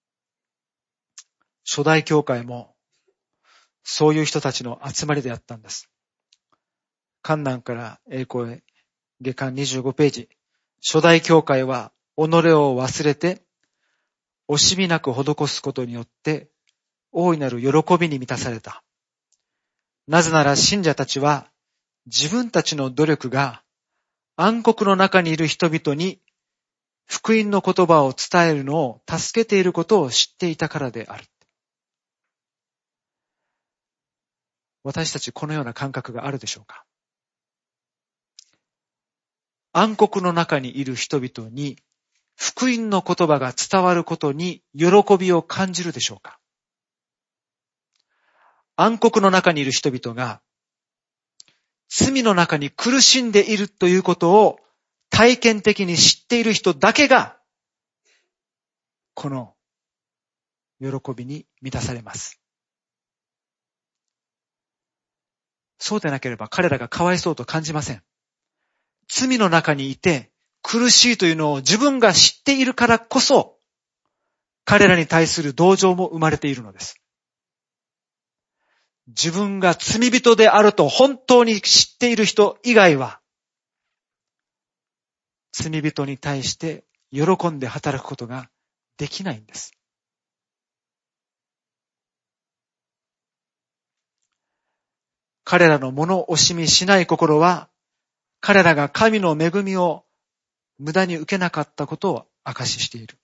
初代教会もそういう人たちの集まりであったんです。観難から栄光へ下巻にじゅうごページ。初代教会は己を忘れて惜しみなく施すことによって大いなる喜びに満たされた。なぜなら信者たちは自分たちの努力が暗黒の中にいる人々に福音の言葉を伝えるのを助けていることを知っていたからである。私たちこのような感覚があるでしょうか？暗黒の中にいる人々に福音の言葉が伝わることに喜びを感じるでしょうか？暗黒の中にいる人々が罪の中に苦しんでいるということを体験的に知っている人だけがこの喜びに満たされます。そうでなければ彼らがかわいそうと感じません。罪の中にいて苦しいというのを自分が知っているからこそ彼らに対する同情も生まれているのです。自分が罪人であると本当に知っている人以外は罪人に対して喜んで働くことができないんです。彼らの物惜しみしない心は彼らが神の恵みを無駄に受けなかったことを証ししている。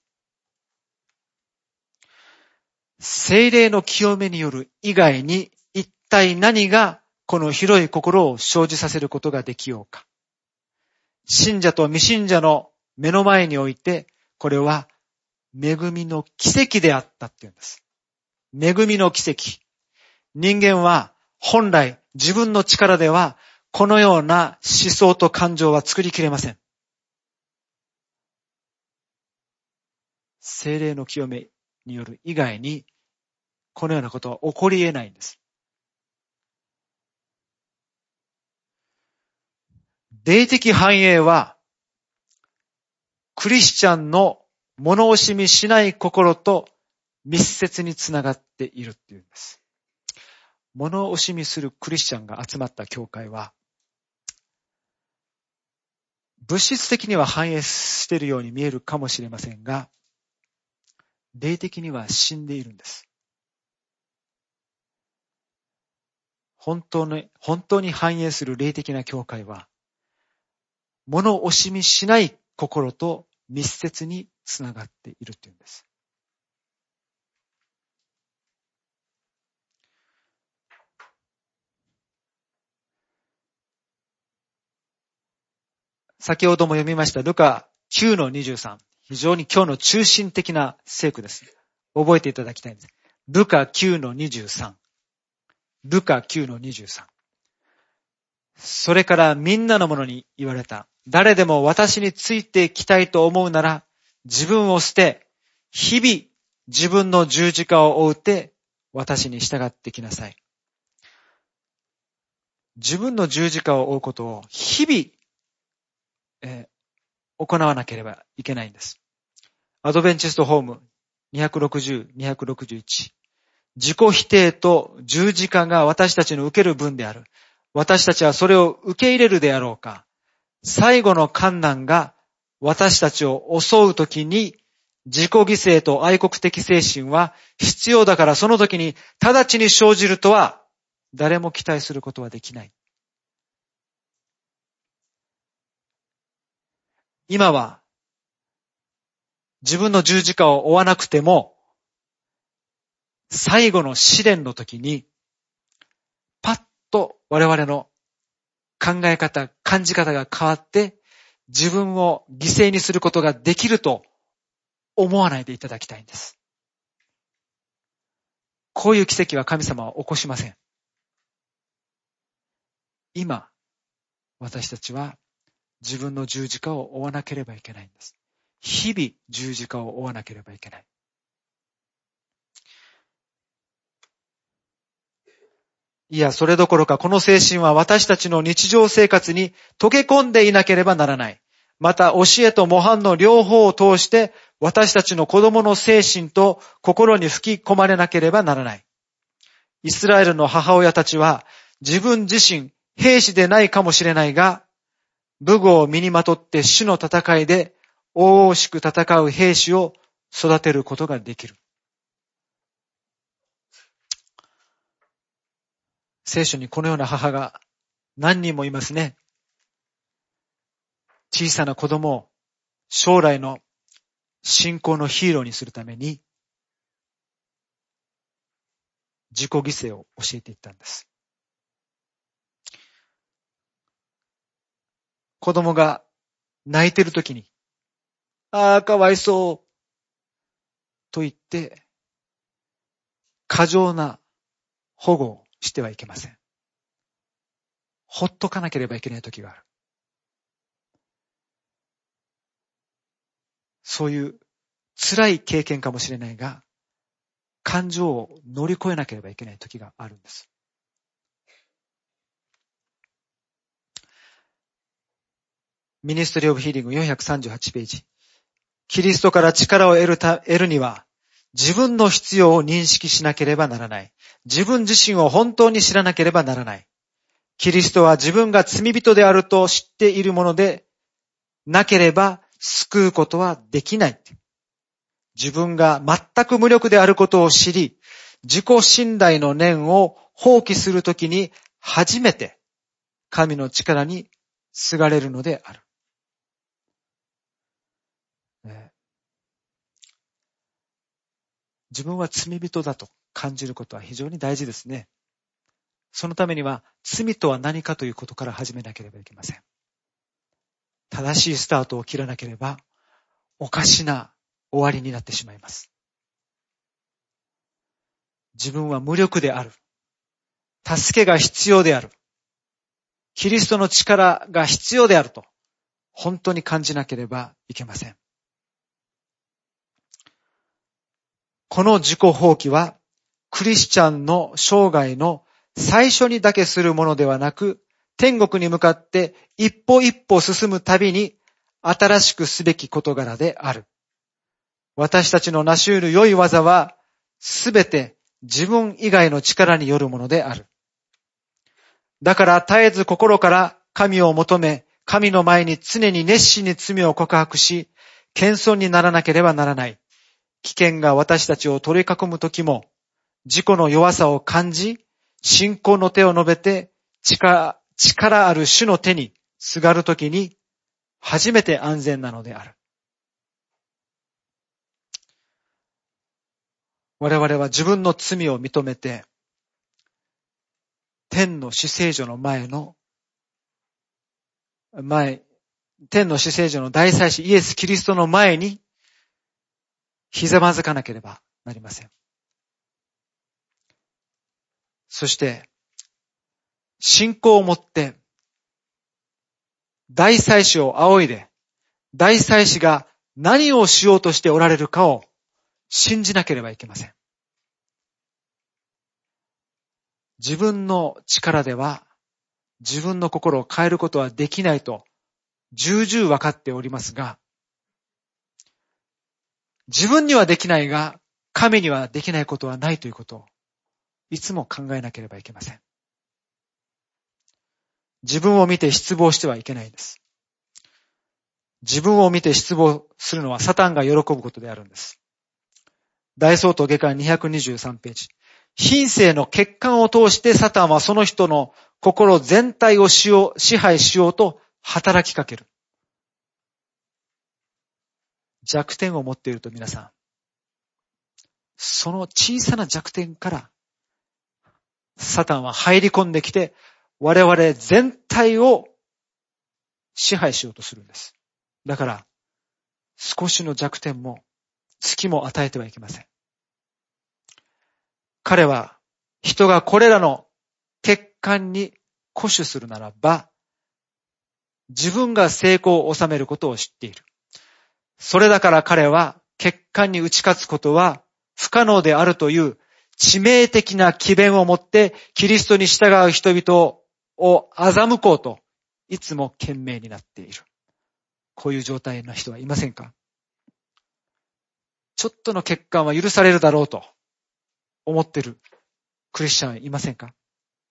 聖霊の清めによる以外に一体何がこの広い心を生じさせることができようか。信者と未信者の目の前においてこれは恵みの奇跡であったっていうんです。恵みの奇跡。人間は本来自分の力ではこのような思想と感情は作りきれません。聖霊の清めによる以外にこのようなことは起こり得ないんです。霊的繁栄はクリスチャンの物惜しみしない心と密接につながっているっていうんです。物惜しみするクリスチャンが集まった教会は物質的には繁栄しているように見えるかもしれませんが、霊的には死んでいるんです。本当に、本当に繁栄する霊的な教会は、物惜しみしない心と密接につながっているというんです。先ほども読みましたルカきゅうのにじゅうさん。非常に今日の中心的な聖句です。覚えていただきたいんです。ルカきゅうのにじゅうさん。ルカきゅうのにじゅうさん。それからみんなの者に言われた。誰でも私についてきたいと思うなら、自分を捨て、日々自分の十字架を追って私に従ってきなさい。自分の十字架を追うことを日々、えー行わなければいけないんです。アドベンチストホームにひゃくろくじゅう、にひゃくろくじゅういち。自己否定と十字架が私たちの受ける分である。私たちはそれを受け入れるであろうか。最後の患難が私たちを襲うときに自己犠牲と愛国的精神は必要だから、その時に直ちに生じるとは誰も期待することはできない。今は自分の十字架を追わなくても、最後の試練の時に、パッと我々の考え方、感じ方が変わって、自分を犠牲にすることができると思わないでいただきたいんです。こういう奇跡は神様は起こしません。今、私たちは自分の十字架を追わなければいけないんです。日々十字架を追わなければいけない。いや、それどころかこの精神は私たちの日常生活に溶け込んでいなければならない。また、教えと模範の両方を通して私たちの子供の精神と心に吹き込まれなければならない。イスラエルの母親たちは自分自身兵士でないかもしれないが、武具を身にまとって主の戦いで大々しく戦う兵士を育てることができる。聖書にこのような母が何人もいますね。小さな子供を将来の信仰のヒーローにするために自己犠牲を教えていったんです。子供が泣いてるときに、ああ、かわいそうと言って過剰な保護をしてはいけません。ほっとかなければいけないときがある。そういう辛い経験かもしれないが、感情を乗り越えなければいけないときがあるんです。ミニストリー・オブ・ヒーリングよんひゃくさんじゅうはちページ。キリストから力を得るた、得るには、自分の必要を認識しなければならない。自分自身を本当に知らなければならない。キリストは自分が罪人であると知っているものでなければ救うことはできない。自分が全く無力であることを知り、自己信頼の念を放棄するときに初めて神の力にすがれるのである。自分は罪人だと感じることは非常に大事ですね。そのためには罪とは何かということから始めなければいけません。正しいスタートを切らなければおかしな終わりになってしまいます。自分は無力である。助けが必要である。キリストの力が必要であると本当に感じなければいけません。この自己放棄はクリスチャンの生涯の最初にだけするものではなく、天国に向かって一歩一歩進むたびに新しくすべき事柄である。私たちの成し得る良い技はすべて自分以外の力によるものである。だから絶えず心から神を求め、神の前に常に熱心に罪を告白し、謙遜にならなければならない。危険が私たちを取り囲むときも、自己の弱さを感じ、信仰の手を伸べて力、力ある主の手にすがるときに、初めて安全なのである。我々は自分の罪を認めて、天の至聖所の前の、前、天の至聖所の大祭司イエス・キリストの前に、ひざまずかなければなりません。そして、信仰を持って、大祭司を仰いで、大祭司が何をしようとしておられるかを信じなければいけません。自分の力では、自分の心を変えることはできないと、重々分かっておりますが、自分にはできないが、神にはできないことはないということを、いつも考えなければいけません。自分を見て失望してはいけないんです。自分を見て失望するのはサタンが喜ぶことであるんです。大総統下巻にひゃくにじゅうさんページ。 品性の欠陥を通してサタンはその人の心全体をしよう支配しようと働きかける。弱点を持っていると皆さん、その小さな弱点からサタンは入り込んできて我々全体を支配しようとするんです。だから少しの弱点も隙も与えてはいけません。彼は人がこれらの欠陥に固守するならば自分が成功を収めることを知っている。それだから彼は欠陥に打ち勝つことは不可能であるという致命的な詭弁を持ってキリストに従う人々を欺こうといつも懸命になっている。こういう状態の人はいませんか？ちょっとの欠陥は許されるだろうと思っているクリスチャンはいませんか？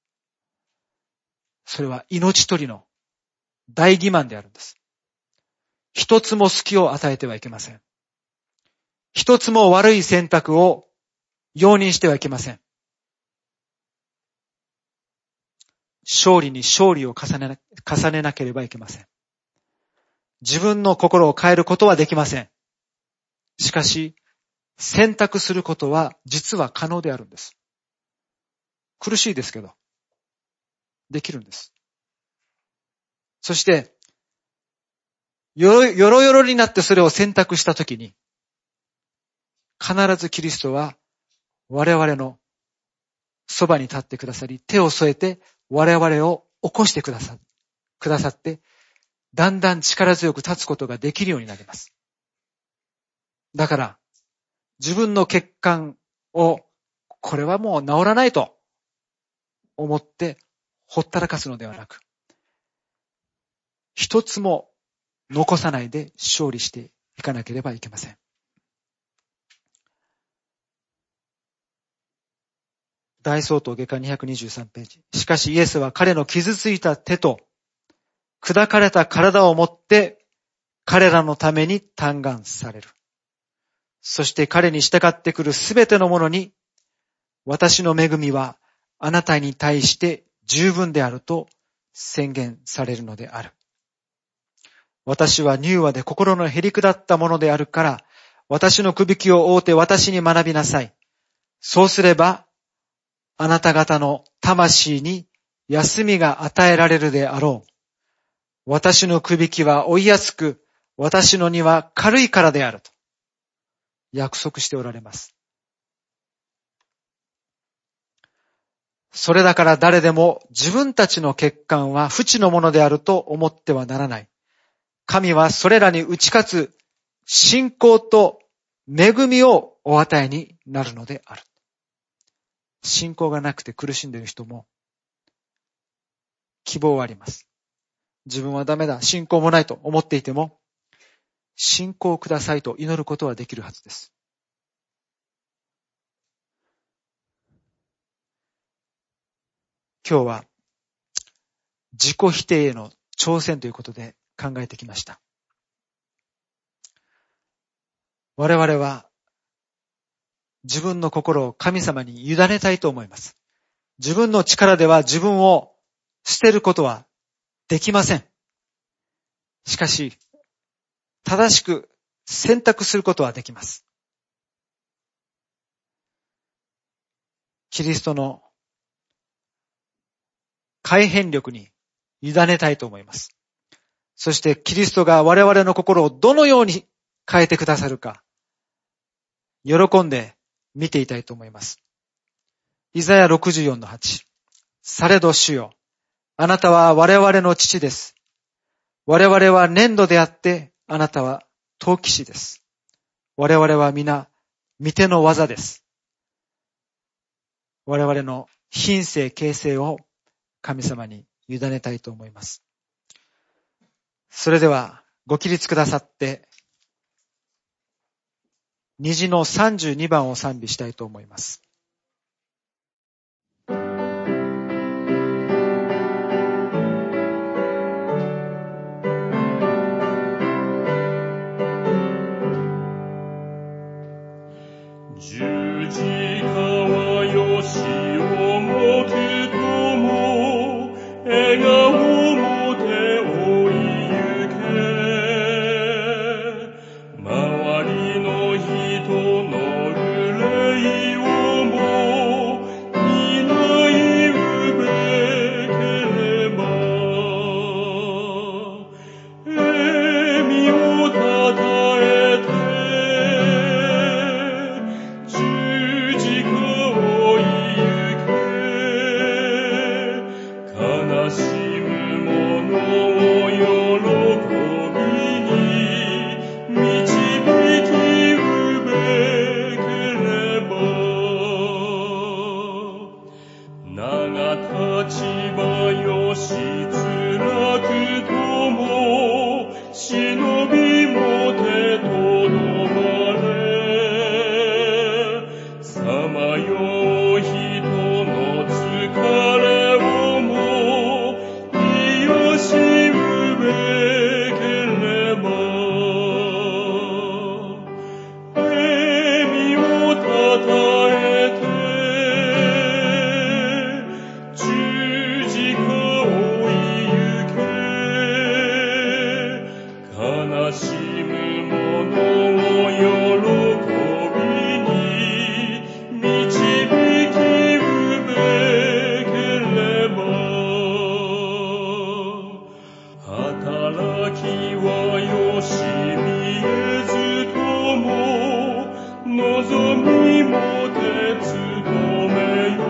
それは命取りの大欺瞞であるんです。一つも隙を与えてはいけません。一つも悪い選択を容認してはいけません。勝利に勝利を重ねな、重ねなければいけません。自分の心を変えることはできません。しかし、選択することは実は可能であるんです。苦しいですけど、できるんです。そして、よろよろよろになってそれを選択したときに、必ずキリストは我々のそばに立ってくださり、手を添えて我々を起こしてくださ、くださって、だんだん力強く立つことができるようになります。だから、自分の欠陥を、これはもう治らないと思ってほったらかすのではなく、一つも残さないで勝利していかなければいけません。大総統下巻にひゃくにじゅうさんページ。しかしイエスは彼の傷ついた手と砕かれた体を持って彼らのために嘆願される。そして彼に従ってくるすべてのものに私の恵みはあなたに対して十分であると宣言されるのである。私は柔和で心のへりくだったものであるから、私のくびきを覆って私に学びなさい。そうすれば、あなた方の魂に休みが与えられるであろう。私のくびきは追いやすく、私の荷は軽いからであると約束しておられます。それだから誰でも自分たちの欠陥は不知のものであると思ってはならない。神はそれらに打ち勝つ信仰と恵みをお与えになるのである。信仰がなくて苦しんでいる人も希望はあります。自分はダメだ、信仰もないと思っていても、信仰をくださいと祈ることはできるはずです。今日は自己否定への挑戦ということで考えてきました。我々は自分の心を神様に委ねたいと思います。自分の力では自分を捨てることはできません。しかし、正しく選択することはできます。キリストの改変力に委ねたいと思います。そしてキリストが我々の心をどのように変えてくださるか、喜んで見ていたいと思います。イザヤろくじゅうよんのはち。されど主よ、あなたは我々の父です。我々は粘土であって、あなたは陶器師です。我々は皆、御手の技です。我々の品性形成を神様に委ねたいと思います。それでは、ご起立くださって、虹のさんじゅうにばんを賛美したいと思います。 十字架はよし長立場よしつらくとも忍びもてとどまれさまよう人の疲れをも癒しうべければ笑みをたたえて十字架を追い行け悲しむ者を喜びに導きうべければ働きはよし見えずとも望みもてつとめよ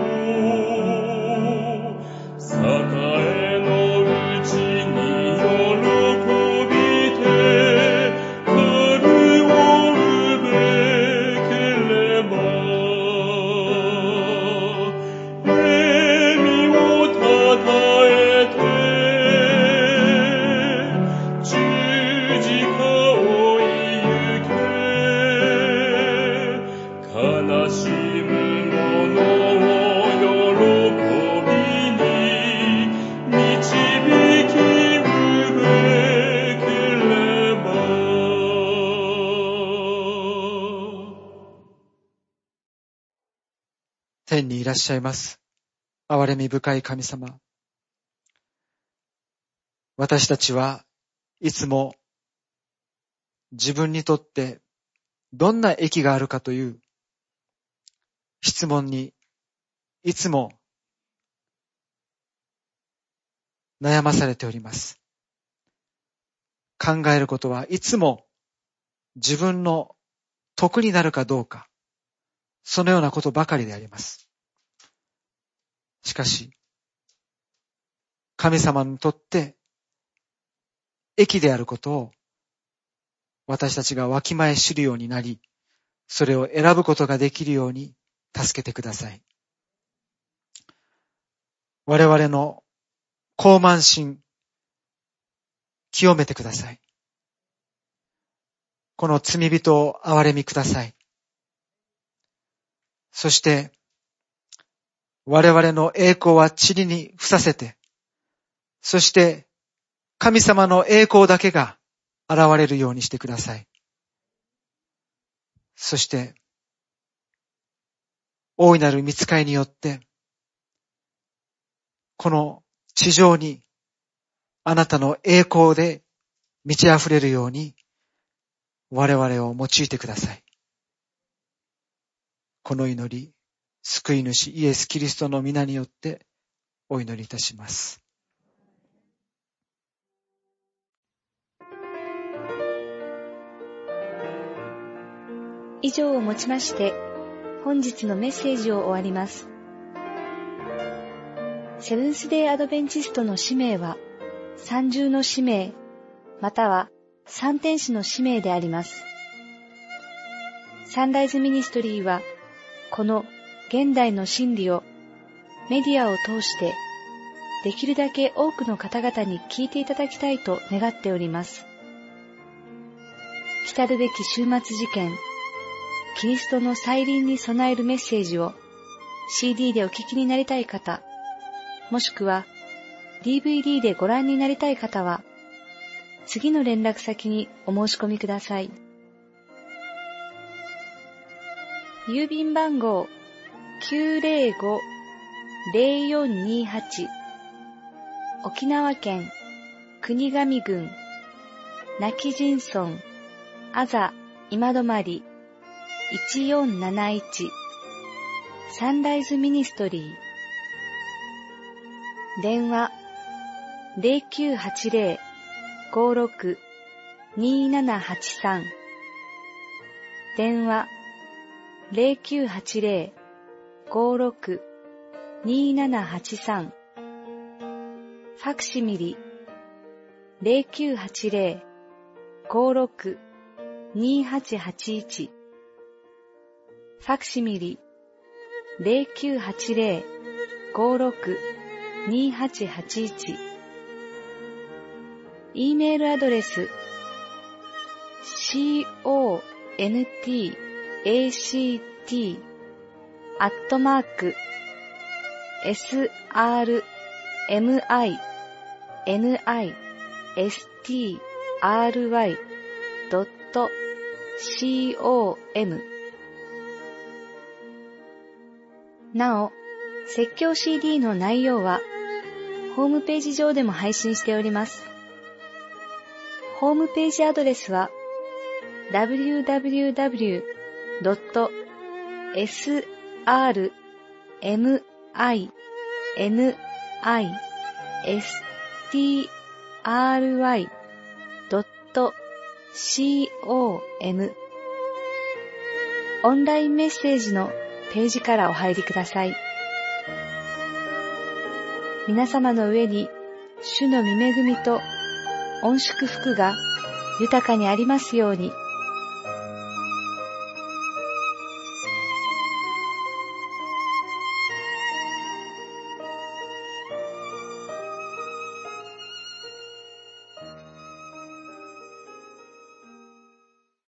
栄のうちに喜びて春をうべければ笑みをたたえて十字架を追い行け悲しむ者を喜びに導きうべければ天にいらっしゃいます憐れみ深い神様、私たちはいつも自分にとってどんな益があるかという質問にいつも悩まされております。考えることはいつも自分の得になるかどうか、そのようなことばかりであります。しかし、神様にとって益であることを私たちがわきまえ知るようになり、それを選ぶことができるように助けてください。我々の高慢心、清めてください。この罪人を憐れみください。そして、我々の栄光は塵に伏させて、そして神様の栄光だけが現れるようにしてください。そして、大いなる御使いによって、この地上にあなたの栄光で満ち溢れるように我々を用いてください。この祈り、救い主イエス・キリストの皆によってお祈りいたします。 以上をもちまして本日のメッセージを終わります。セブンスデーアドベンチストの使命は三重の使命または三天使の使命であります。サンライズミニストリーはこの現代の真理をメディアを通してできるだけ多くの方々に聞いていただきたいと願っております。来るべき終末事件、キリストの再臨に備えるメッセージを シーディー でお聞きになりたい方、もしくは ディーブイディー でご覧になりたい方は、次の連絡先にお申し込みください。郵便番号 きゅうぜろごーぜろよんにはち 沖縄県国頭郡今帰仁村あざ今泊いちよんなないちサンライズミニストリー。電話 ゼロきゅうはちゼロ ごろく にななはちさん 電話 ゼロきゅうはちゼロ ごろく にななはちさん ファクシミリ ゼロきゅうはちゼロ ごろく にはちはちいち ファクシミリ ゼロきゅうはちゼロごろく にはちはちいち。e メールアドレス contakt アットマーク srmistry.com。なお、説教 シーディー の内容はホームページ上でも配信しております。ホームページアドレスは ダブリューダブリューダブリュードットエスアールエムアイエヌアイエスティーアールワイドットコム オンラインメッセージのページからお入りください。皆様の上に主の御恵みと御祝福が豊かにありますように。